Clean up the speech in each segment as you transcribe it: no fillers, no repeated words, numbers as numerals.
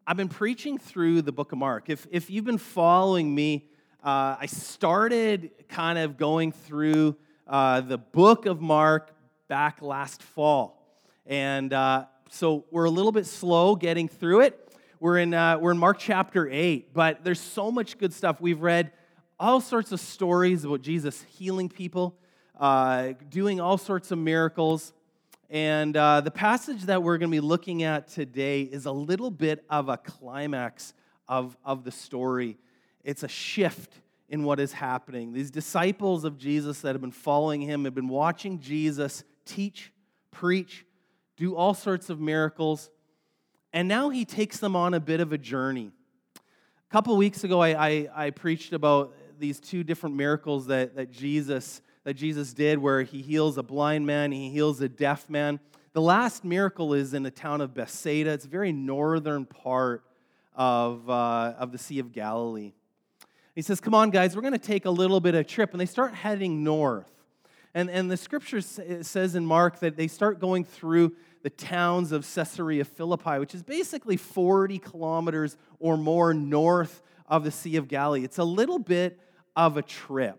I've been preaching through the book of Mark. If you've been following me, I started kind of going through the book of Mark back last fall. And so we're a little bit slow getting through it. We're in Mark chapter 8, but there's so much good stuff. We've read all sorts of stories about Jesus healing people, doing all sorts of miracles. And the passage that we're going to be looking at today is a little bit of a climax of the story. It's a shift in what is happening. These disciples of Jesus that have been following him have been watching Jesus teach, preach, do all sorts of miracles. And now he takes them on a bit of a journey. A couple weeks ago, I preached about these two different miracles that Jesus did, where he heals a blind man, he heals a deaf man. The last miracle is in the town of Bethsaida. It's a very northern part of the Sea of Galilee. He says, come on, guys, we're going to take a little bit of a trip. And they start heading north. And the scripture says in Mark that they start going through the towns of Caesarea Philippi, which is basically 40 kilometers or more north of the Sea of Galilee. It's a little bit of a trip.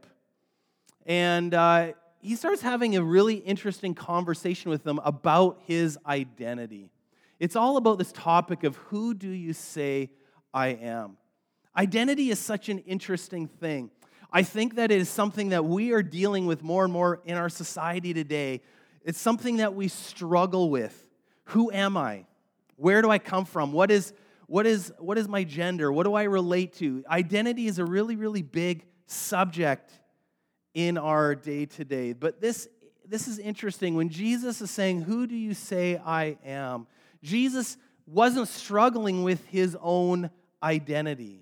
And he starts having a really interesting conversation with them about his identity. It's all about this topic of who do you say I am? Identity is such an interesting thing. I think that it is something that we are dealing with more and more in our society today. It's something that we struggle with. Who am I? Where do I come from? What is my gender? What do I relate to? Identity is a really, really big subject in our day-to-day. But this is interesting. When Jesus is saying, who do you say I am? Jesus wasn't struggling with his own identity.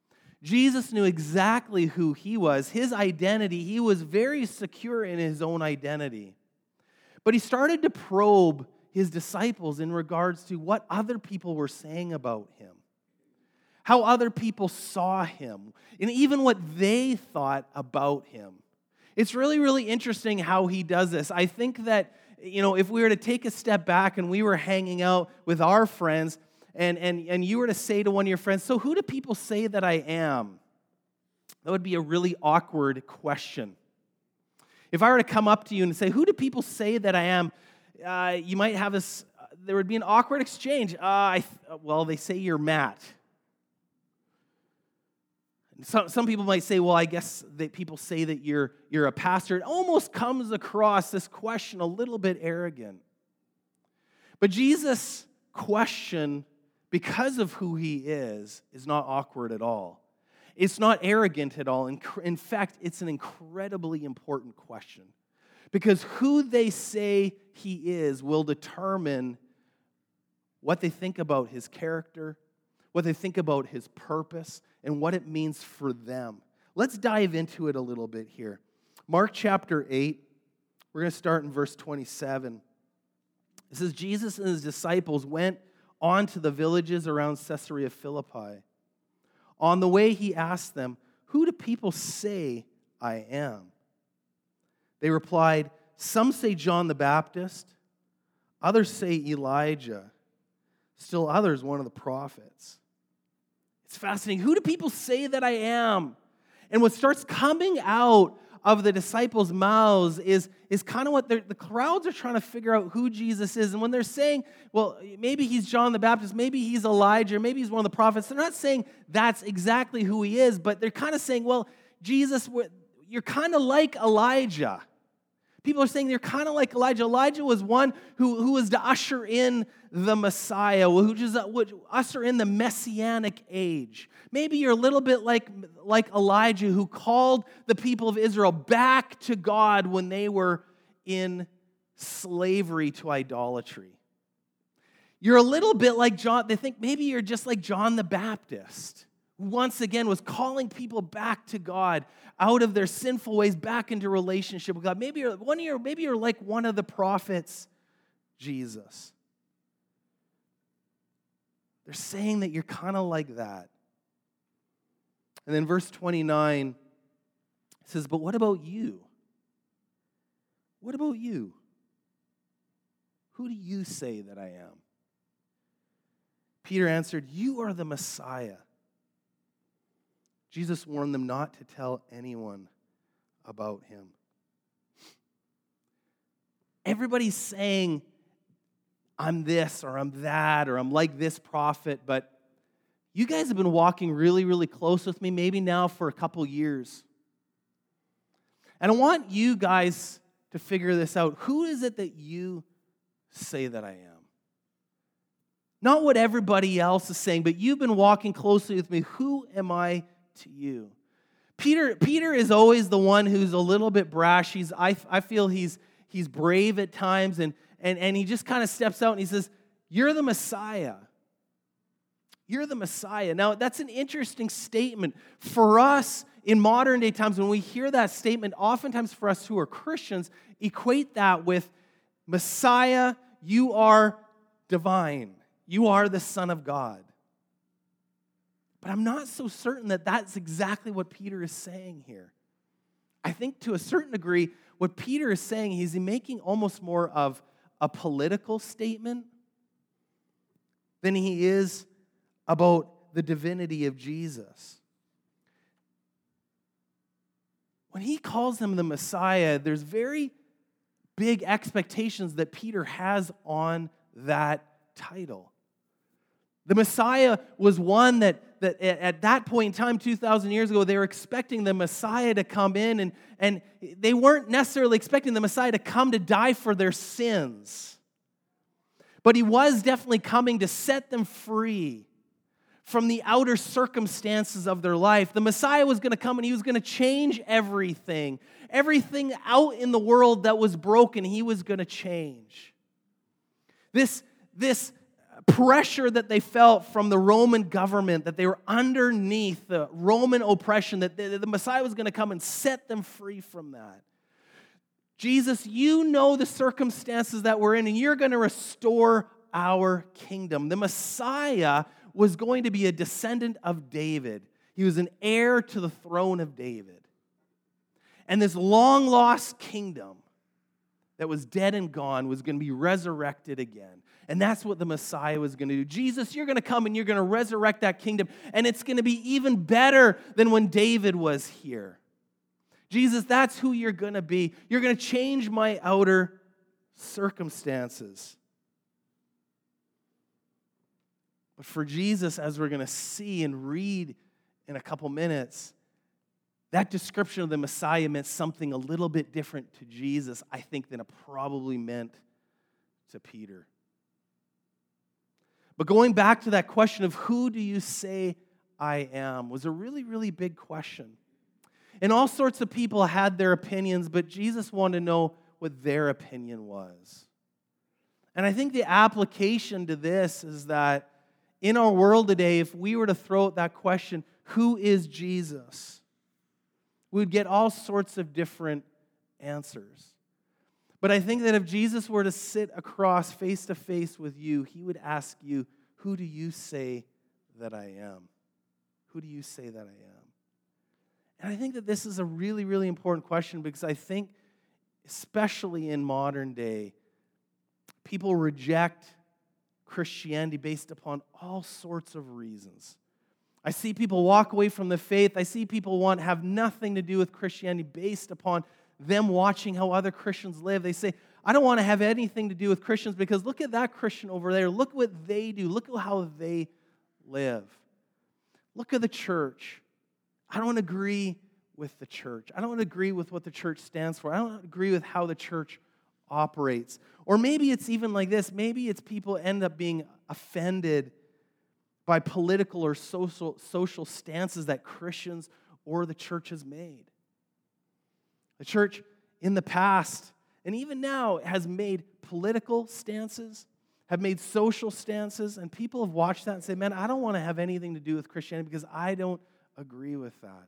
Jesus knew exactly who he was. His identity, he was very secure in his own identity. But he started to probe his disciples in regards to what other people were saying about him, how other people saw him, and even what they thought about him. It's really, really interesting how he does this. I think that, if we were to take a step back and we were hanging out with our friends, and you were to say to one of your friends, so who do people say that I am? That would be a really awkward question. If I were to come up to you and say, who do people say that I am? You might have this, there would be an awkward exchange. They say you're Matt. Some people might say, well, I guess that people say that you're a pastor. It almost comes across this question a little bit arrogant. But Jesus' question, because of who he is not awkward at all. It's not arrogant at all. In fact, it's an incredibly important question. Because who they say he is will determine what they think about his character, what they think about his purpose, and what it means for them. Let's dive into it a little bit here. Mark chapter 8, we're going to start in verse 27. It says, Jesus and his disciples went on to the villages around Caesarea Philippi. On the way, he asked them, who do people say I am? They replied, some say John the Baptist, others say Elijah, still others one of the prophets. It's fascinating. Who do people say that I am? And what starts coming out of the disciples' mouths is kind of what the crowds are trying to figure out who Jesus is. And when they're saying, well, maybe he's John the Baptist, maybe he's Elijah, maybe he's one of the prophets, they're not saying that's exactly who he is, but they're kind of saying, well, Jesus, you're kind of like Elijah. People are saying they're kind of like Elijah. Elijah was one who was to usher in the Messiah, would usher in the Messianic age. Maybe you're a little bit like Elijah, who called the people of Israel back to God when they were in slavery to idolatry. You're a little bit like John. They think maybe you're just like John the Baptist, who once again was calling people back to God, out of their sinful ways, back into relationship with God. Maybe you're like one of the prophets, Jesus. They're saying that you're kind of like that. And then verse 29 says, but what about you? What about you? Who do you say that I am? Peter answered, "You are the Messiah." Jesus warned them not to tell anyone about him. Everybody's saying, I'm this or I'm that or I'm like this prophet, but you guys have been walking really, really close with me, maybe now for a couple years. And I want you guys to figure this out. Who is it that you say that I am? Not what everybody else is saying, but you've been walking closely with me. Who am I to you? Peter is always the one who's a little bit brash. I feel he's brave at times, and he just kind of steps out and he says, "You're the Messiah. You're the Messiah." Now, that's an interesting statement. For us, in modern day times, when we hear that statement, oftentimes for us who are Christians, equate that with Messiah, you are divine. You are the Son of God. But I'm not so certain that that's exactly what Peter is saying here. I think to a certain degree, what Peter is saying, he's making almost more of a political statement than he is about the divinity of Jesus. When he calls him the Messiah, there's very big expectations that Peter has on that title. The Messiah was one that at that point in time, 2,000 years ago, they were expecting the Messiah to come in, and they weren't necessarily expecting the Messiah to come to die for their sins. But he was definitely coming to set them free from the outer circumstances of their life. The Messiah was going to come and he was going to change everything. Everything out in the world that was broken, he was going to change. This pressure that they felt from the Roman government, that they were underneath the Roman oppression, that the Messiah was going to come and set them free from that. Jesus, you know the circumstances that we're in, and you're going to restore our kingdom. The Messiah was going to be a descendant of David. He was an heir to the throne of David. And this long-lost kingdom that was dead and gone was going to be resurrected again. And that's what the Messiah was going to do. Jesus, you're going to come and you're going to resurrect that kingdom, and it's going to be even better than when David was here. Jesus, that's who you're going to be. You're going to change my outer circumstances. But for Jesus, as we're going to see and read in a couple minutes, that description of the Messiah meant something a little bit different to Jesus, I think, than it probably meant to Peter. But going back to that question of who do you say I am was a really, really big question. And all sorts of people had their opinions, but Jesus wanted to know what their opinion was. And I think the application to this is that in our world today, if we were to throw out that question, who is Jesus? We would get all sorts of different answers. But I think that if Jesus were to sit across face to face with you, he would ask you, who do you say that I am? Who do you say that I am? And I think that this is a really, really important question because I think, especially in modern day, people reject Christianity based upon all sorts of reasons. I see people walk away from the faith. I see people have nothing to do with Christianity based upon them watching how other Christians live. They say, I don't want to have anything to do with Christians because look at that Christian over there. Look what they do. Look at how they live. Look at the church. I don't agree with the church. I don't agree with what the church stands for. I don't agree with how the church operates. Or maybe it's even like this. Maybe it's people end up being offended by political or social stances that Christians or the church has made. The church in the past, and even now, has made political stances, have made social stances, and people have watched that and say, man, I don't want to have anything to do with Christianity because I don't agree with that.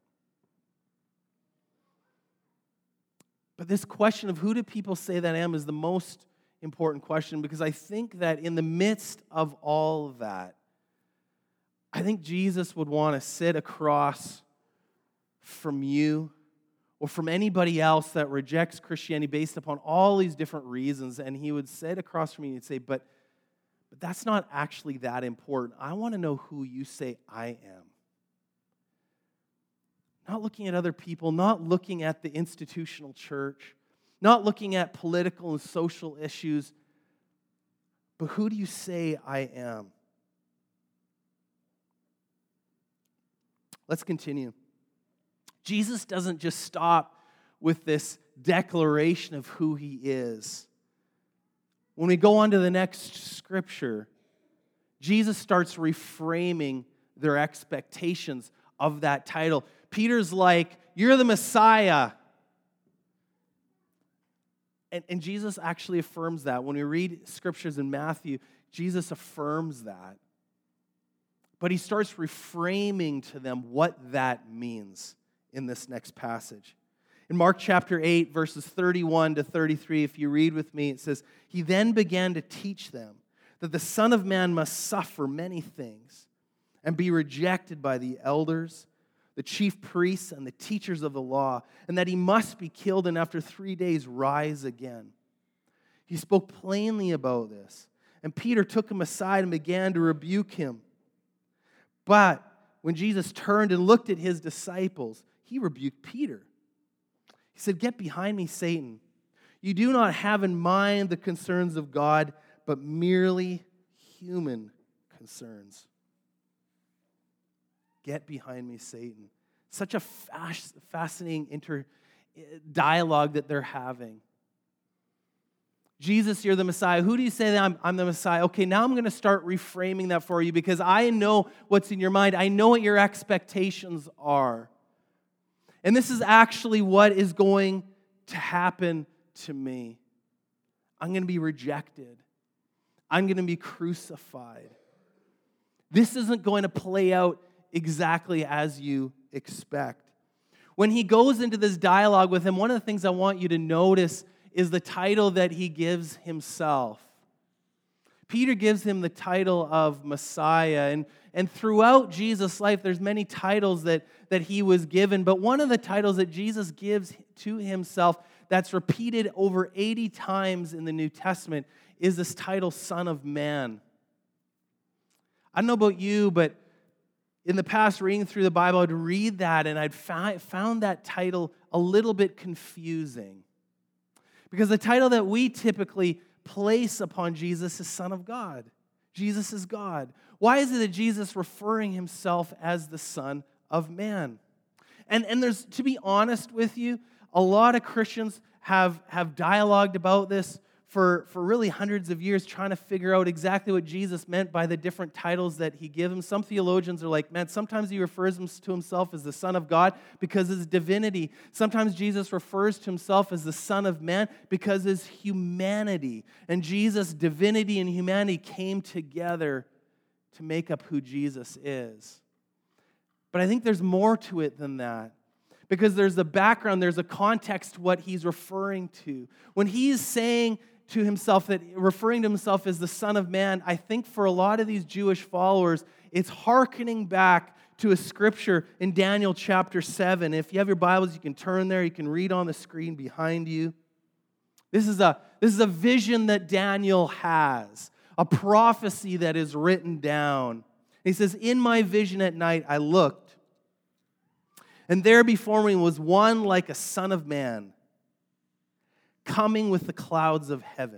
But this question of who do people say that I am is the most important question because I think that in the midst of all of that, I think Jesus would want to sit across from you or from anybody else that rejects Christianity based upon all these different reasons, and he would sit across from you and say, but But that's not actually that important. I want to know who you say I am. Not looking at other people, not looking at the institutional church, not looking at political and social issues, but who do you say I am? Let's continue. Jesus doesn't just stop with this declaration of who he is. When we go on to the next scripture, Jesus starts reframing their expectations of that title. Peter's like, "You're the Messiah." And Jesus actually affirms that. When we read scriptures in Matthew, Jesus affirms that. But he starts reframing to them what that means in this next passage. In Mark chapter 8, verses 31 to 33, if you read with me, it says, "He then began to teach them that the Son of Man must suffer many things and be rejected by the elders, the chief priests, and the teachers of the law, and that he must be killed and after 3 days rise again." He spoke plainly about this, and Peter took him aside and began to rebuke him. But when Jesus turned and looked at his disciples, he rebuked Peter. He said, "Get behind me, Satan. You do not have in mind the concerns of God, but merely human concerns." Get behind me, Satan. Such a fascinating dialogue that they're having. Jesus, you're the Messiah. Who do you say that I'm the Messiah? Okay, now I'm going to start reframing that for you because I know what's in your mind. I know what your expectations are. And this is actually what is going to happen to me. I'm going to be rejected. I'm going to be crucified. This isn't going to play out exactly as you expect. When he goes into this dialogue with him, one of the things I want you to notice is the title that he gives himself. Peter gives him the title of Messiah. And throughout Jesus' life, there's many titles that he was given. But one of the titles that Jesus gives to himself that's repeated over 80 times in the New Testament is this title, Son of Man. I don't know about you, but in the past, reading through the Bible, I'd read that and I'd found that title a little bit confusing. Because the title that we typically place upon Jesus is Son of God. Jesus is God. Why is it that Jesus is referring himself as the Son of Man? And there's, to be honest with you, a lot of Christians have dialogued about this for really hundreds of years, trying to figure out exactly what Jesus meant by the different titles that he gives him. Some theologians are like, man, sometimes he refers to himself as the Son of God because of his divinity. Sometimes Jesus refers to himself as the Son of Man because of his humanity. And Jesus' divinity and humanity came together to make up who Jesus is. But I think there's more to it than that. Because there's a background, there's a context to what he's referring to. When he's saying to himself, that referring to himself as the Son of Man, I think for a lot of these Jewish followers, it's hearkening back to a scripture in Daniel chapter 7. If you have your Bibles, you can turn there. You can read on the screen behind you. This is a vision that Daniel has, a prophecy that is written down. He says, "In my vision at night I looked, and there before me was one like a son of man, coming with the clouds of heaven.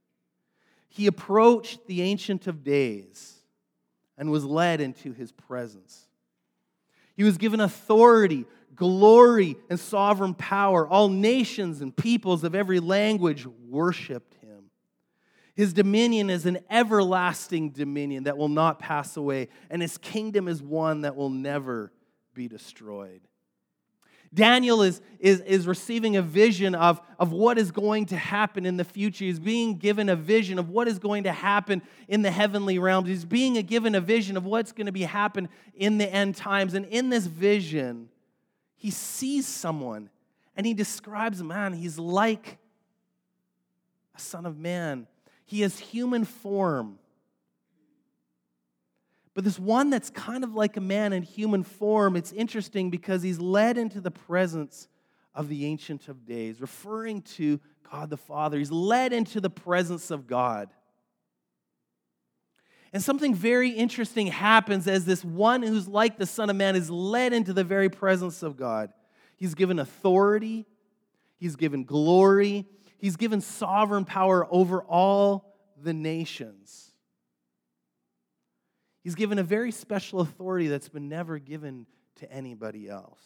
He approached the Ancient of Days and was led into his presence. He was given authority, glory, and sovereign power. All nations and peoples of every language worshiped him. His dominion is an everlasting dominion that will not pass away, and his kingdom is one that will never be destroyed." Daniel is receiving a vision of what is going to happen in the future. He's being given a vision of what is going to happen in the heavenly realms. He's being given a vision of what's going to be happen in the end times. And in this vision, he sees someone and he describes him, man, he's like a son of man. He has human form. But this one that's kind of like a man in human form, it's interesting because he's led into the presence of the Ancient of Days, referring to God the Father. He's led into the presence of God. And something very interesting happens as this one who's like the Son of Man is led into the very presence of God. He's given authority, he's given glory, he's given sovereign power over all the nations. He's given a very special authority that's been never given to anybody else.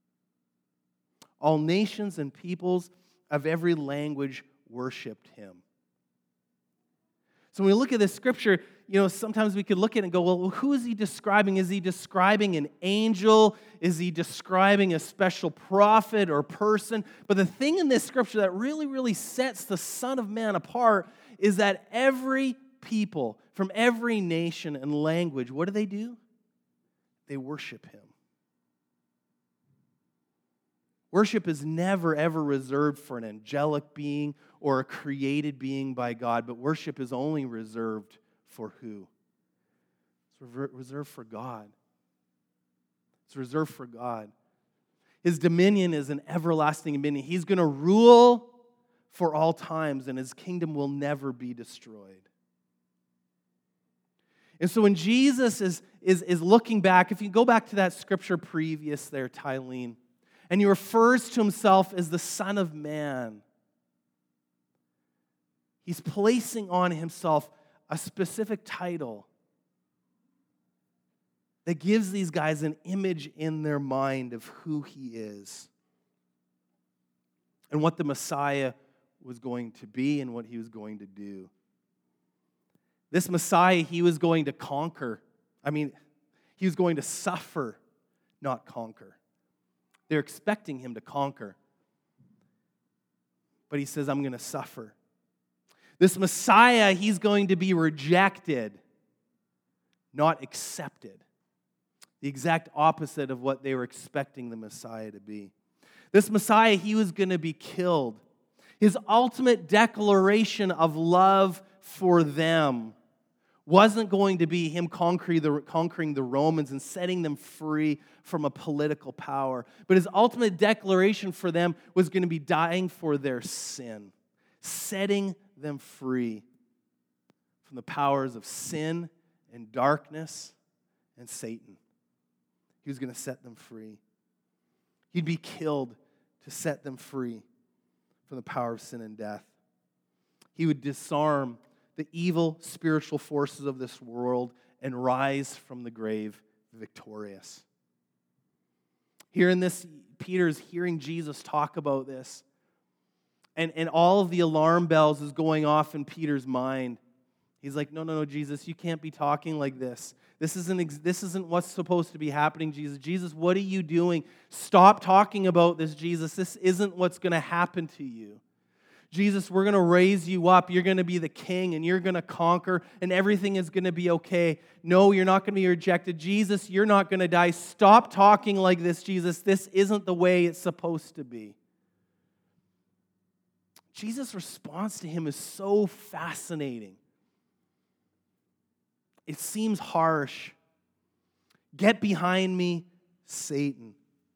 All nations and peoples of every language worshiped him. So when we look at this scripture, sometimes we could look at it and go, well, who is he describing? Is he describing an angel? Is he describing a special prophet or person? But the thing in this scripture that really, really sets the Son of Man apart is that every people from every nation and language, what do? They worship him. Worship is never, ever reserved for an angelic being or a created being by God, but worship is only reserved for who? It's reserved for God. It's reserved for God. His dominion is an everlasting dominion. He's going to rule for all times, and his kingdom will never be destroyed. And so when Jesus is looking back, if you go back to that scripture previous there, Tylene, and he refers to himself as the Son of Man, he's placing on himself a specific title that gives these guys an image in their mind of who he is and what the Messiah was going to be and what he was going to do. This Messiah, he was going to conquer. He was going to suffer, not conquer. They're expecting him to conquer. But he says, I'm going to suffer. This Messiah, he's going to be rejected, not accepted. The exact opposite of what they were expecting the Messiah to be. This Messiah, he was going to be killed. His ultimate declaration of love for them wasn't going to be him conquering the Romans and setting them free from a political power. But his ultimate declaration for them was going to be dying for their sin, setting them free from the powers of sin and darkness and Satan. He was going to set them free. He'd be killed to set them free from the power of sin and death. He would disarm the evil spiritual forces of this world and rise from the grave victorious. Here in this, Peter's hearing Jesus talk about this, and all of the alarm bells is going off in Peter's mind. He's like, no, Jesus, you can't be talking like this. This isn't what's supposed to be happening, Jesus. Jesus, what are you doing? Stop talking about this, Jesus. This isn't what's going to happen to you. Jesus, we're going to raise you up. You're going to be the king, and you're going to conquer, and everything is going to be okay. No, you're not going to be rejected. Jesus, you're not going to die. Stop talking like this, Jesus. This isn't the way it's supposed to be. Jesus' response to him is so fascinating. It seems harsh. Get behind me, Satan.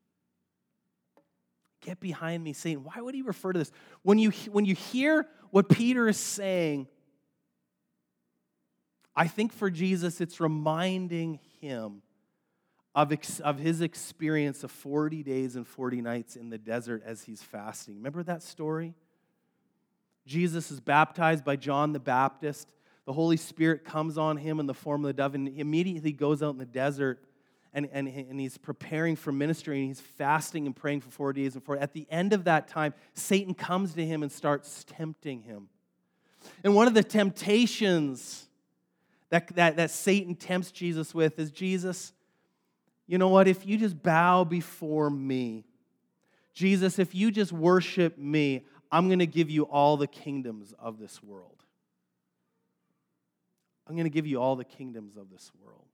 Get behind me, Satan. Why would he refer to this? When you hear what Peter is saying, I think for Jesus it's reminding him of his experience of 40 days and 40 nights in the desert as he's fasting. Remember that story? Jesus is baptized by John the Baptist. The Holy Spirit comes on him in the form of the dove, and he immediately goes out in the desert, and he's preparing for ministry, and he's fasting and praying for 4 days and 4. At the end of that time, Satan comes to him and starts tempting him. And one of the temptations that Satan tempts Jesus with is, Jesus, you know what? If you just bow before me, Jesus, if you just worship me, I'm going to give you all the kingdoms of this world. I'm going to give you all the kingdoms of this world.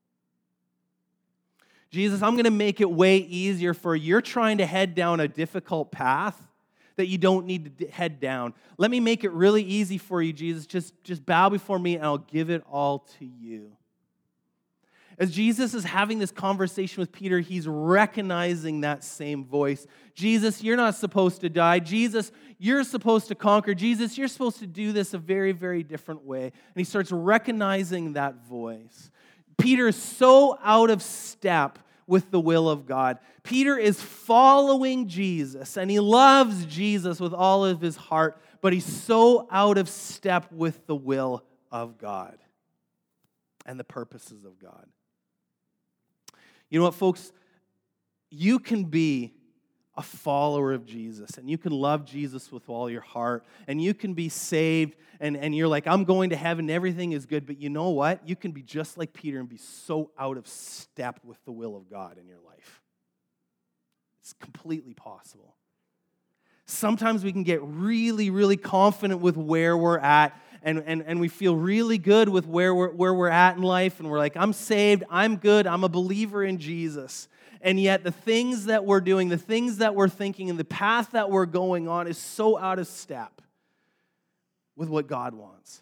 Jesus, I'm going to make it way easier for you. You're trying to head down a difficult path that you don't need to head down. Let me make it really easy for you, Jesus. Just bow before me and I'll give it all to you. As Jesus is having this conversation with Peter, he's recognizing that same voice. Jesus, you're not supposed to die. Jesus, you're supposed to conquer. Jesus, you're supposed to do this a very, very different way. And he starts recognizing that voice. Peter is so out of step with the will of God. Peter is following Jesus, and he loves Jesus with all of his heart, but he's so out of step with the will of God and the purposes of God. You know what, folks? You can be a follower of Jesus, and you can love Jesus with all your heart, and you can be saved, and you're like, I'm going to heaven, everything is good, but you know what? You can be just like Peter and be so out of step with the will of God in your life. It's completely possible. Sometimes we can get really, really confident with where we're at, and we feel really good with where we're at in life, and we're like, I'm saved, I'm good, I'm a believer in Jesus. And yet the things that we're doing, the things that we're thinking, and the path that we're going on is so out of step with what God wants.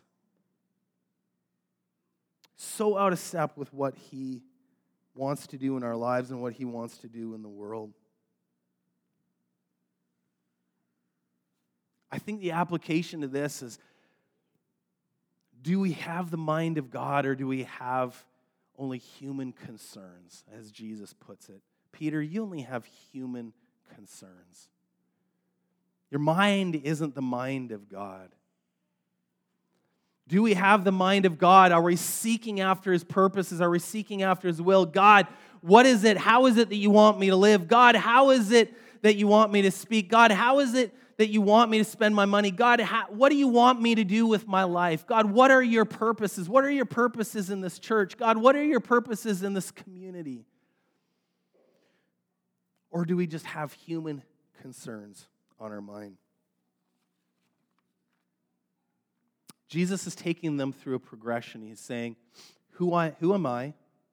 So out of step with what He wants to do in our lives and what He wants to do in the world. I think the application to this is, do we have the mind of God, or do we have only human concerns, as Jesus puts it? Peter, you only have human concerns. Your mind isn't the mind of God. Do we have the mind of God? Are we seeking after His purposes? Are we seeking after His will? God, what is it? How is it that you want me to live? God, how is it that you want me to speak? God, how is it that you want me to spend my money? God, what do you want me to do with my life? God, what are your purposes? What are your purposes in this church? God, what are your purposes in this community? Or do we just have human concerns on our mind? Jesus is taking them through a progression. He's saying, who am I?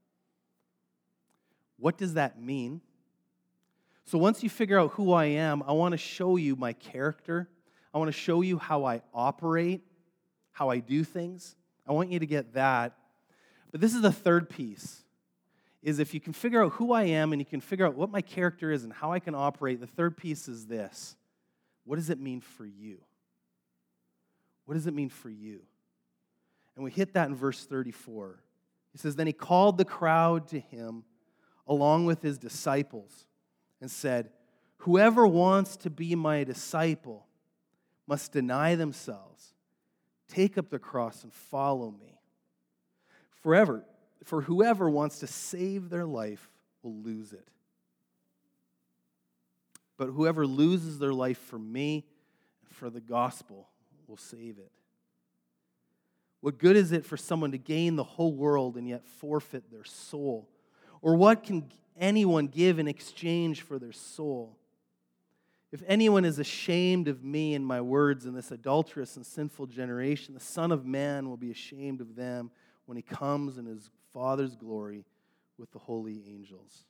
What does that mean? So once you figure out who I am, I want to show you my character. I want to show you how I operate, how I do things. I want you to get that. But this is the third piece, is if you can figure out who I am and you can figure out what my character is and how I can operate, the third piece is this. What does it mean for you? What does it mean for you? And we hit that in verse 34. He says, then He called the crowd to Him along with His disciples and said, whoever wants to be my disciple must deny themselves, take up the cross, and follow me. For whoever wants to save their life will lose it. But whoever loses their life for me and for the gospel will save it. What good is it for someone to gain the whole world and yet forfeit their soul? Or what can anyone give in exchange for their soul? If anyone is ashamed of me and my words in this adulterous and sinful generation, the Son of Man will be ashamed of them when He comes in His Father's glory with the holy angels.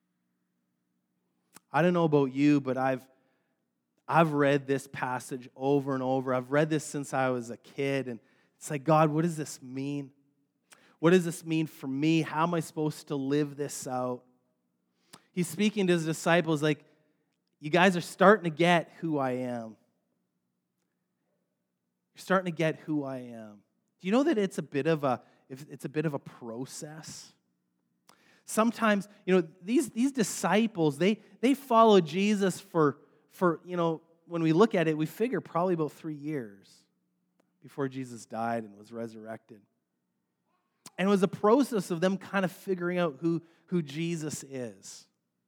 I don't know about you, but I've read this passage over and over. I've read this since I was a kid, and it's like, God, what does this mean? What does this mean for me? How am I supposed to live this out? He's speaking to His disciples like, you guys are starting to get who I am. You're starting to get who I am. Do you know that it's a bit of a process? Sometimes, these disciples, they followed Jesus for when we look at it, we figure probably about 3 years before Jesus died and was resurrected. And it was a process of them kind of figuring out who Jesus is.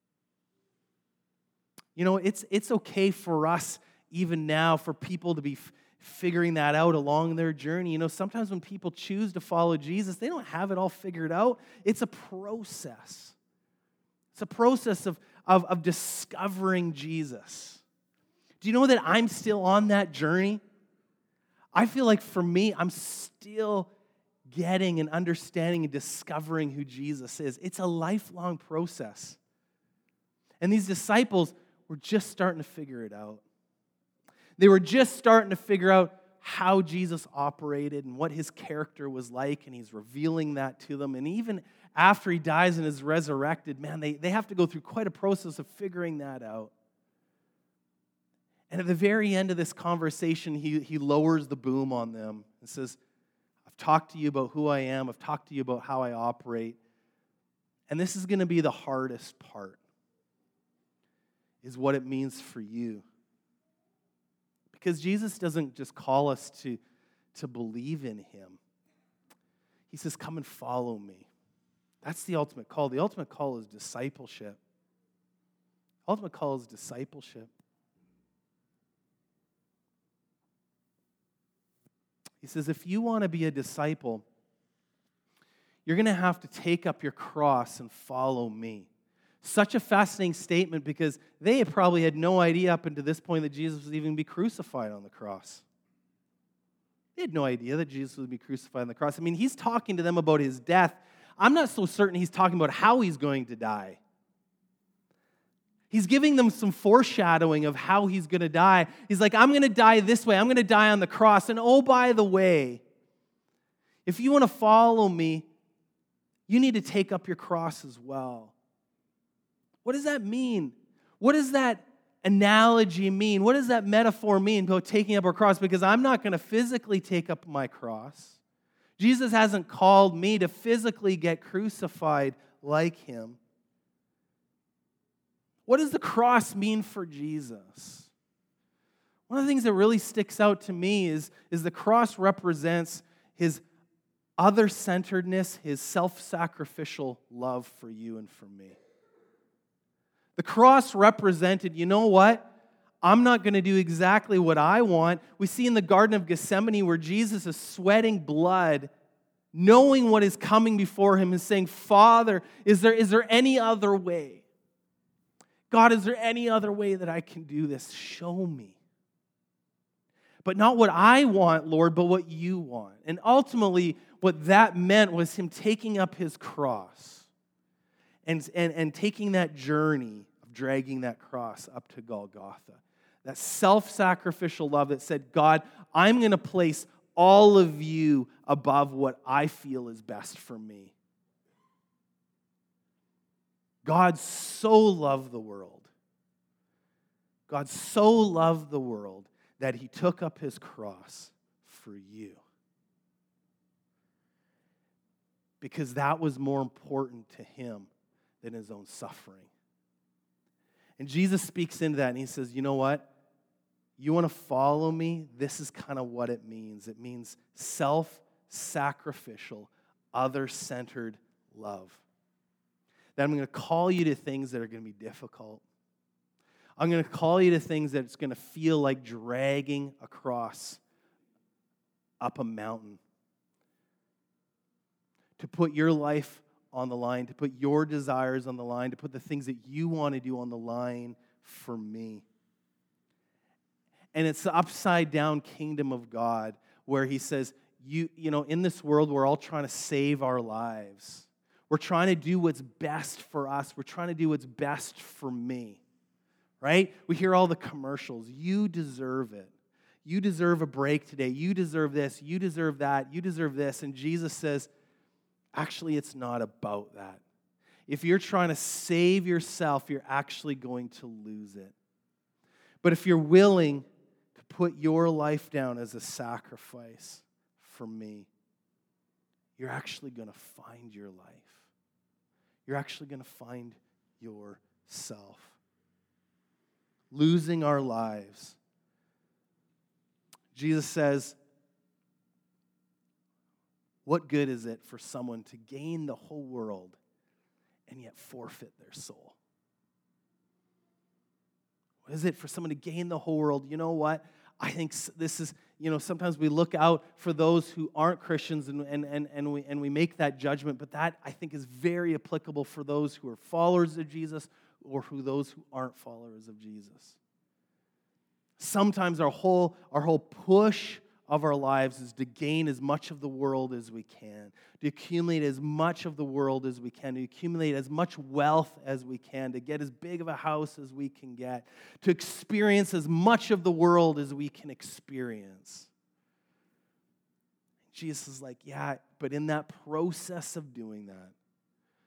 It's okay for us even now for people to be figuring that out along their journey. Sometimes when people choose to follow Jesus, they don't have it all figured out. It's a process. It's a process of discovering Jesus. Do you know that I'm still on that journey? I feel like for me, I'm still getting and understanding and discovering who Jesus is. It's a lifelong process. And these disciples were just starting to figure it out. They were just starting to figure out how Jesus operated and what His character was like, and He's revealing that to them. And even after he dies and is resurrected, man, they have to go through quite a process of figuring that out. And at the very end of this conversation, he lowers the boom on them and says, I've talked to you about who I am. I've talked to you about how I operate. And this is going to be the hardest part, is what it means for you. Because Jesus doesn't just call us to believe in him. He says, come and follow me. That's the ultimate call. The ultimate call is discipleship. Ultimate call is discipleship. He says, if you want to be a disciple, you're going to have to take up your cross and follow me. Such a fascinating statement, because they probably had no idea up until this point that Jesus was even going to be crucified on the cross. They had no idea that Jesus would be crucified on the cross. I mean, he's talking to them about his death. I'm not so certain he's talking about how he's going to die. He's giving them some foreshadowing of how he's going to die. He's like, I'm going to die this way. I'm going to die on the cross. And oh, by the way, if you want to follow me, you need to take up your cross as well. What does that mean? What does that analogy mean? What does that metaphor mean about taking up our cross? Because I'm not going to physically take up my cross. Jesus hasn't called me to physically get crucified like him. What does the cross mean for Jesus? One of the things that really sticks out to me is the cross represents his other-centeredness, his self-sacrificial love for you and for me. The cross represented, you know what? I'm not going to do exactly what I want. We see in the Garden of Gethsemane where Jesus is sweating blood, knowing what is coming before him, and saying, Father, is there any other way? God, is there any other way that I can do this? Show me. But not what I want, Lord, but what you want. And ultimately, what that meant was him taking up his cross and taking that journey of dragging that cross up to Golgotha. That self-sacrificial love that said, God, I'm going to place all of you above what I feel is best for me. God so loved the world. God so loved the world that he took up his cross for you. Because that was more important to him than his own suffering. And Jesus speaks into that and he says, you know what? You want to follow me? This is kind of what it means. It means self-sacrificial, other-centered love. That I'm going to call you to things that are going to be difficult. I'm going to call you to things that it's going to feel like dragging across up a mountain. To put your life on the line, to put your desires on the line, to put the things that you want to do on the line for me. And it's the upside down kingdom of God where he says, you know, in this world we're all trying to save our lives. We're trying to do what's best for us. We're trying to do what's best for me, right? We hear all the commercials. You deserve it. You deserve a break today. You deserve this. You deserve that. You deserve this. And Jesus says, actually, it's not about that. If you're trying to save yourself, you're actually going to lose it. But if you're willing to put your life down as a sacrifice for me, you're actually going to find your life. You're actually going to find yourself. Losing our lives. Jesus says, what good is it for someone to gain the whole world and yet forfeit their soul? What is it for someone to gain the whole world? You know what? I think this is, sometimes we look out for those who aren't Christians and we make that judgment, but that I think is very applicable for those who are followers of Jesus or those who aren't followers of Jesus. Sometimes our whole push of our lives is to gain as much of the world as we can, to accumulate as much of the world as we can, to accumulate as much wealth as we can, to get as big of a house as we can get, to experience as much of the world as we can experience. Jesus is like, yeah, but in that process of doing that,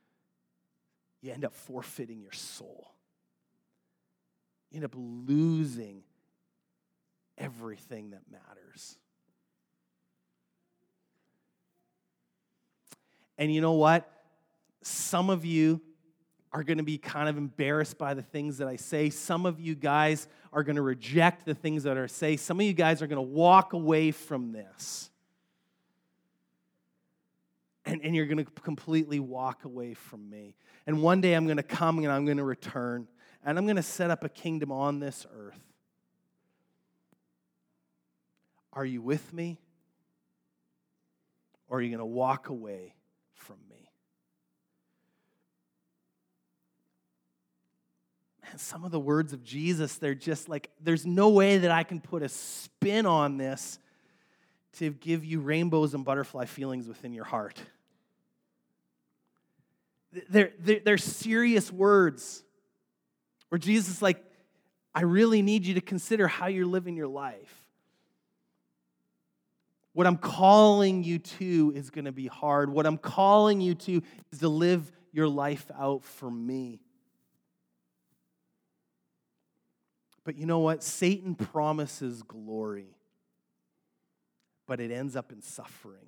you end up forfeiting your soul. You end up losing everything that matters. And you know what? Some of you are going to be kind of embarrassed by the things that I say. Some of you guys are going to reject the things that I say. Some of you guys are going to walk away from this. And you're going to completely walk away from me. And one day I'm going to come and I'm going to return. And I'm going to set up a kingdom on this earth. Are you with me? Or are you going to walk away from me? And some of the words of Jesus, they're just like, there's no way that I can put a spin on this to give you rainbows and butterfly feelings within your heart. They're serious words where Jesus is like, I really need you to consider how you're living your life. What I'm calling you to is going to be hard. What I'm calling you to is to live your life out for me. But you know what? Satan promises glory, but it ends up in suffering.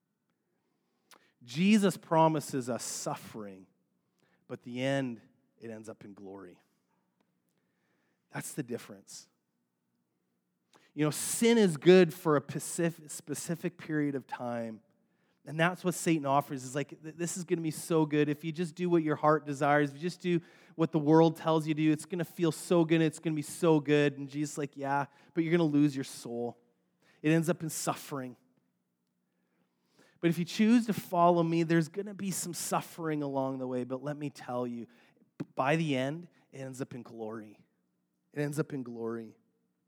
Jesus promises us suffering, but the end, it ends up in glory. That's the difference. You know, sin is good for a specific period of time. And that's what Satan offers. Is like, this is going to be so good. If you just do what your heart desires, if you just do what the world tells you to do, it's going to feel so good. It's going to be so good. And Jesus is like, yeah, but you're going to lose your soul. It ends up in suffering. But if you choose to follow me, there's going to be some suffering along the way. But let me tell you, by the end, it ends up in glory. It ends up in glory.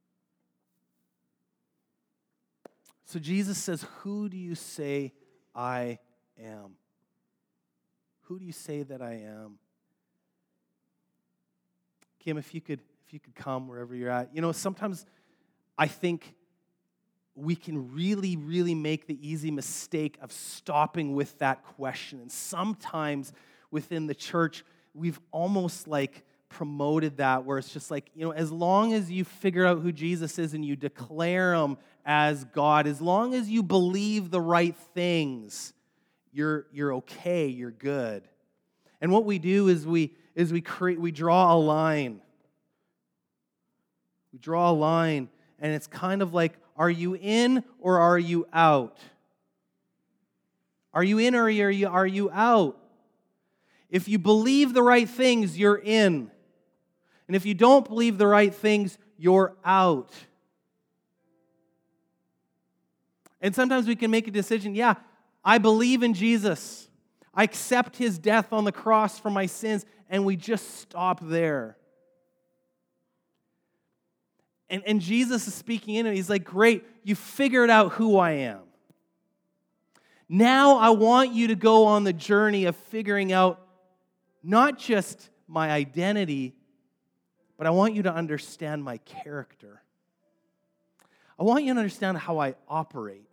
So Jesus says, who do you say I am? Who do you say that I am? Kim, if you could come wherever you're at. You know, sometimes I think we can really, really make the easy mistake of stopping with that question. And sometimes within the church, we've almost like promoted that, where it's just like, you know, as long as you figure out who Jesus is and you declare him as God, as long as you believe the right things, you're okay, you're good. And what we do is we draw a line. We draw a line, and it's kind of like, are you in or are you out? Are you in or are you out? If you believe the right things, you're in. And if you don't believe the right things, you're out. And sometimes we can make a decision, yeah, I believe in Jesus. I accept his death on the cross for my sins, and we just stop there. And Jesus is speaking in it. He's like, great, you figured out who I am. Now I want you to go on the journey of figuring out not just my identity, but I want you to understand my character. I want you to understand how I operate.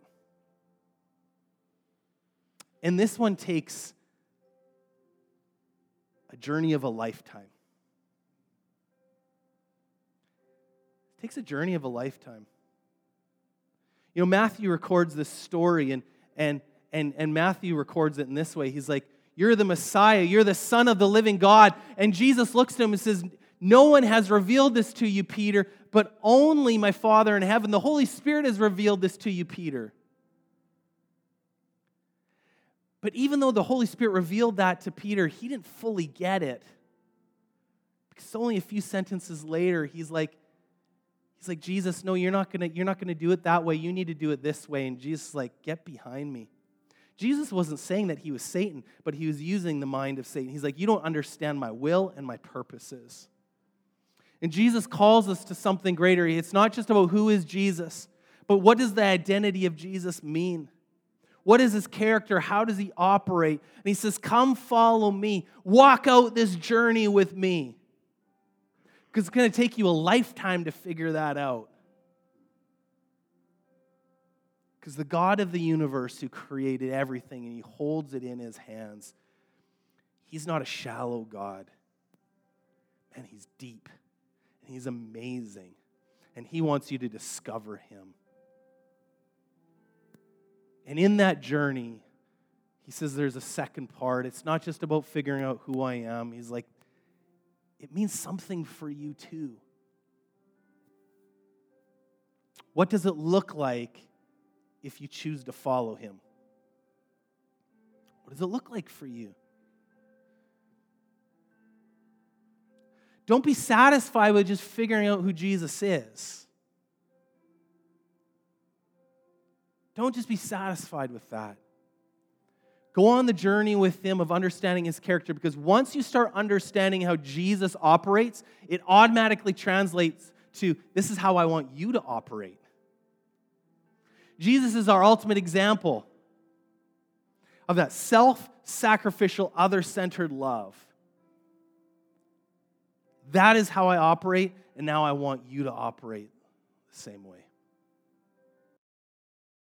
And this one takes a journey of a lifetime. It takes a journey of a lifetime. You know, Matthew records this story, and Matthew records it in this way. He's like, you're the Messiah, you're the Son of the living God. And Jesus looks to him and says, no one has revealed this to you, Peter, but only my Father in heaven. The Holy Spirit has revealed this to you, Peter. But even though the Holy Spirit revealed that to Peter, he didn't fully get it. Because only a few sentences later, he's like, Jesus, no, you're not gonna do it that way. You need to do it this way. And Jesus is like, get behind me. Jesus wasn't saying that he was Satan, but he was using the mind of Satan. He's like, you don't understand my will and my purposes. And Jesus calls us to something greater. It's not just about who is Jesus, but what does the identity of Jesus mean? What is his character? How does he operate? And he says, come follow me. Walk out this journey with me. Because it's going to take you a lifetime to figure that out. Because the God of the universe who created everything and he holds it in his hands, He's not a shallow God. Man, he's deep, and he's amazing, and he wants you to discover him. And in that journey, he says there's a second part. It's not just about figuring out who I am. He's like, it means something for you too. What does it look like if you choose to follow him? What does it look like for you? Don't be satisfied with just figuring out who Jesus is. Don't just be satisfied with that. Go on the journey with him of understanding his character, because once you start understanding how Jesus operates, it automatically translates to, this is how I want you to operate. Jesus is our ultimate example of that self-sacrificial, other-centered love. That is how I operate, and now I want you to operate the same way.